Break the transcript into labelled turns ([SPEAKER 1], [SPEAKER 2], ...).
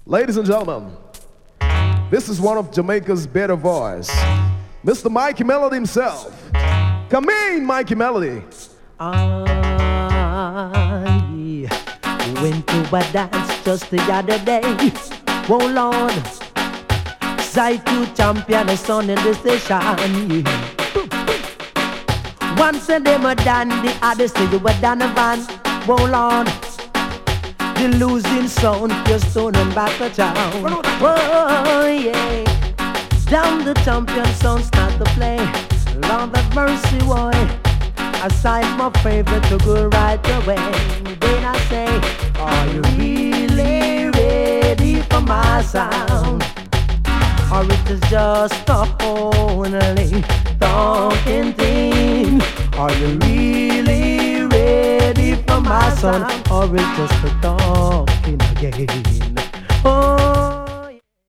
[SPEAKER 1] Ladies and gentlemen, this is one of Jamaica's better voice, Mr. Mikey Melody himself. Come in, Mikey Melody.
[SPEAKER 2] I went to a dance just the other day. Oh Lord, sight to champion the sun in the station. One said they were done, the other said they were done a van. Oh Lord, the losing sound just turning back the town. Oh yeah, down the champion sound start to play. Lord have mercy, boy. Aside my favorite to go right away. Then I say, are you really ready for my sound? Or it is just a only talking thing? Are you really ready for my sound? Or it's just a talking again?